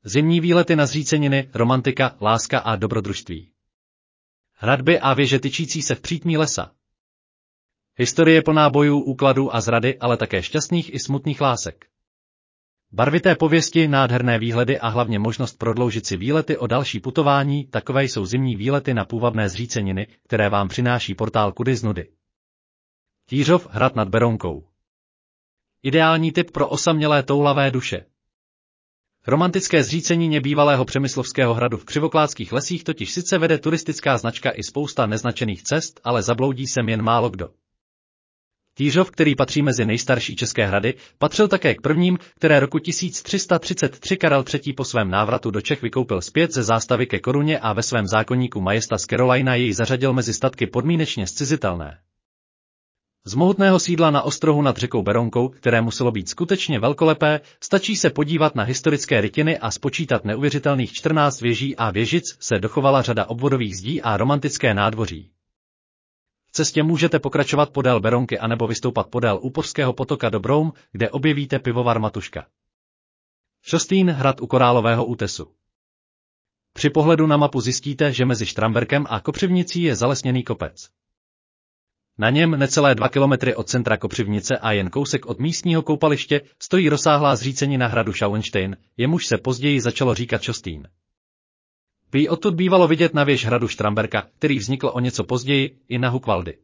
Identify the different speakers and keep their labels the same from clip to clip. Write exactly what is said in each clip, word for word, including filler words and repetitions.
Speaker 1: Zimní výlety na zříceniny, romantika, láska a dobrodružství. Hradby a věže tyčící se v přítmí lesa. Historie plná bojů, úkladů a zrady, ale také šťastných i smutných lásek. Barvité pověsti, nádherné výhledy a hlavně možnost prodloužit si výlety o další putování, takové jsou zimní výlety na půvabné zříceniny, které vám přináší portál Kudy z nudy. Týřov, hrad nad Berounkou. Ideální tip pro osamělé toulavé duše. Romantické zřícenině bývalého přemyslovského hradu v Křivoklátských lesích totiž sice vede turistická značka i spousta neznačených cest, ale zabloudí sem jen málo kdo. Týřov, který patří mezi nejstarší české hrady, patřil také k prvním, které roku tisíc tři sta třicet tři Karel třetí. Po svém návratu do Čech vykoupil zpět ze zástavy ke koruně a ve svém zákoníku Majestas Carolina jej zařadil mezi statky podmínečně zcizitelné. Z mohutného sídla na ostrohu nad řekou Berounkou, které muselo být skutečně velkolepé, stačí se podívat na historické rytiny a spočítat neuvěřitelných čtrnáct věží a věžic, se dochovala řada obvodových zdí a romantické nádvoří. V cestě můžete pokračovat podél Berounky anebo vystoupat podél Úpořského potoka do Broum, kde objevíte pivovar Matuška. Šostín, hrad u korálového útesu. Při pohledu na mapu zjistíte, že mezi Štramberkem a Kopřivnicí je zalesněný kopec. Na něm necelé dva kilometry od centra Kopřivnice a jen kousek od místního koupaliště stojí rozsáhlá zřícenina hradu Schauenstein, jemuž se později začalo říkat Šostín. Prý odtud bývalo vidět na věž hradu Štramberka, který vznikl o něco později, i na Hukvaldy.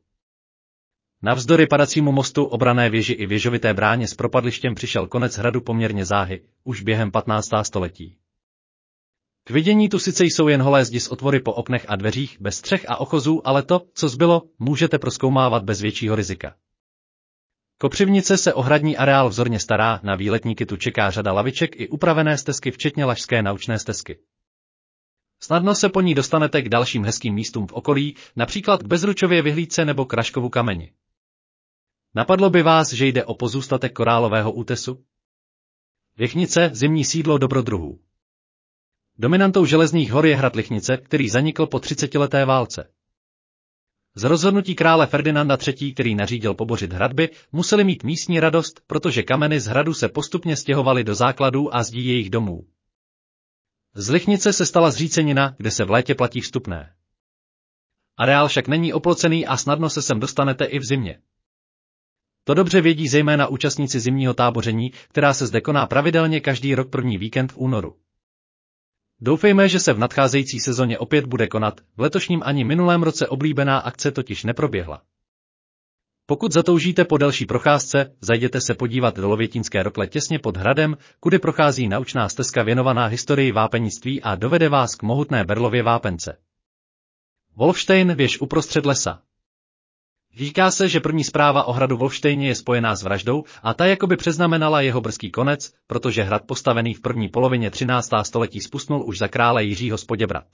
Speaker 1: Navzdory padacímu mostu, obrané věži i věžovité bráně s propadlištěm přišel konec hradu poměrně záhy, už během patnáctého století. K vidění tu sice jsou jen holé zdi s otvory po oknech a dveřích, bez střech a ochozů, ale to, co zbylo, můžete prozkoumávat bez většího rizika. Kopřivnice se o hradní areál vzorně stará, na výletníky tu čeká řada laviček i upravené stezky včetně lašské naučné stezky. Snadno se po ní dostanete k dalším hezkým místům v okolí, například k Bezručově vyhlídce nebo k Raškovu kameni. Napadlo by vás, že jde o pozůstatek korálového útesu? Lichnice, zimní sídlo dobrodruhů. Dominantou Železných hor je hrad Lichnice, který zanikl po třicetileté válce. Z rozhodnutí krále Ferdinanda třetího., který nařídil pobořit hradby, museli mít místní radost, protože kameny z hradu se postupně stěhovaly do základů a zdí jejich domů. Z Lichnice se stala zřícenina, kde se v létě platí vstupné. Areál však není oplocený a snadno se sem dostanete i v zimě. To dobře vědí zejména účastníci zimního táboření, která se zde koná pravidelně každý rok první víkend v únoru. Doufejme, že se v nadcházející sezóně opět bude konat, v letošním ani minulém roce oblíbená akce totiž neproběhla. Pokud zatoužíte po delší procházce, zajděte se podívat do Lovětínské rokle těsně pod hradem, kudy prochází naučná stezka věnovaná historii vápenictví a dovede vás k mohutné berlově vápence. Wolfštejn, věž uprostřed lesa. Říká se, že první zpráva o hradu Wolfštejně je spojená s vraždou a ta jakoby přeznamenala jeho brzký konec, protože hrad postavený v první polovině třináctého století spustnul už za krále Jiřího z Poděbrad.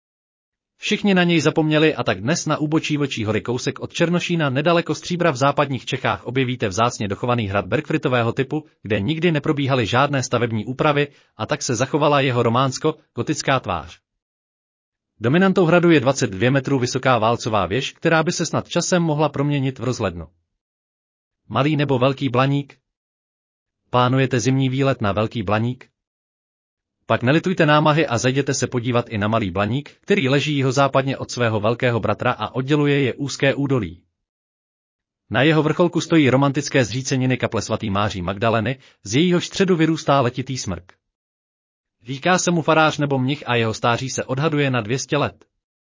Speaker 1: Všichni na něj zapomněli a tak dnes na úbočí Vlčí hory kousek od Černošína nedaleko Stříbra v západních Čechách objevíte vzácně dochovaný hrad Bergfritového typu, kde nikdy neprobíhaly žádné stavební úpravy a tak se zachovala jeho románsko-gotická tvář. Dominantou hradu je dvacet dva metrů vysoká válcová věž, která by se snad časem mohla proměnit v rozhlednu. Malý nebo Velký Blaník? Plánujete zimní výlet na Velký Blaník? Pak nelitujte námahy a zajděte se podívat i na Malý Blaník, který leží jihozápadně od svého velkého bratra a odděluje je úzké údolí. Na jeho vrcholku stojí romantické zříceniny kaple svatý Máří Magdaleny, z jejíhož středu vyrůstá letitý smrk. Říká se mu farář nebo mnich a jeho stáří se odhaduje na dvě stě let.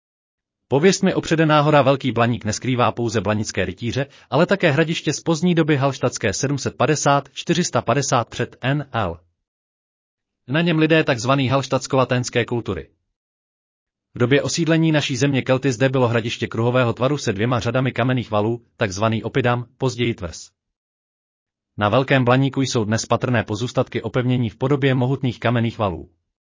Speaker 1: Pověst mi opředená hora Velký Blaník neskrývá pouze blanické rytíře, ale také hradiště z pozdní doby halštatské sedm set padesát až čtyři sta padesát před N L. Na něm lidé takzvaný halštatsko-laténské kultury. V době osídlení naší země Kelty zde bylo hradiště kruhového tvaru se dvěma řadami kamenných valů, takzvaný opidam, později tvrz. Na Velkém Blaníku jsou dnes patrné pozůstatky opevnění v podobě mohutných kamenných valů.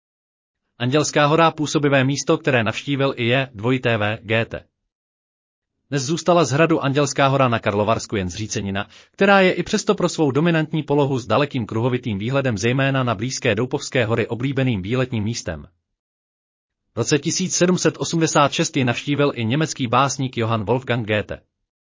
Speaker 1: Andělská hora, působivé místo, které navštívil i je dvojité V G T. Dnes zůstala z hradu Andělská hora na Karlovarsku jen zřícenina, která je i přesto pro svou dominantní polohu s dalekým kruhovitým výhledem zejména na blízké Doupovské hory oblíbeným výletním místem. V roce tisíc sedm set osmdesát šest ji navštívil i německý básník Johann Wolfgang Goethe.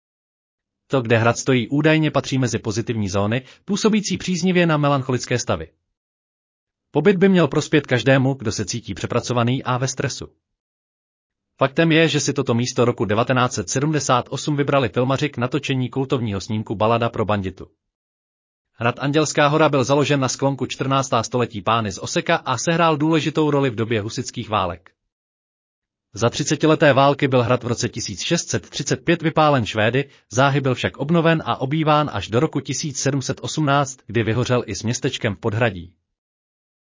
Speaker 1: To, kde hrad stojí, údajně patří mezi pozitivní zóny, působící příznivě na melancholické stavy. Pobyt by měl prospět každému, kdo se cítí přepracovaný a ve stresu. Faktem je, že si toto místo roku devatenáct set sedmdesát osm vybrali filmaři k natočení kultovního snímku Balada pro banditu. Hrad Andělská hora byl založen na sklonku čtrnáctého století pány z Oseka a sehrál důležitou roli v době husitských válek. Za třicetileté války byl hrad v roce tisíc šest set třicet pět vypálen Švédy, záhy byl však obnoven a obýván až do roku tisíc sedm set osmnáct, kdy vyhořel i s městečkem v podhradí.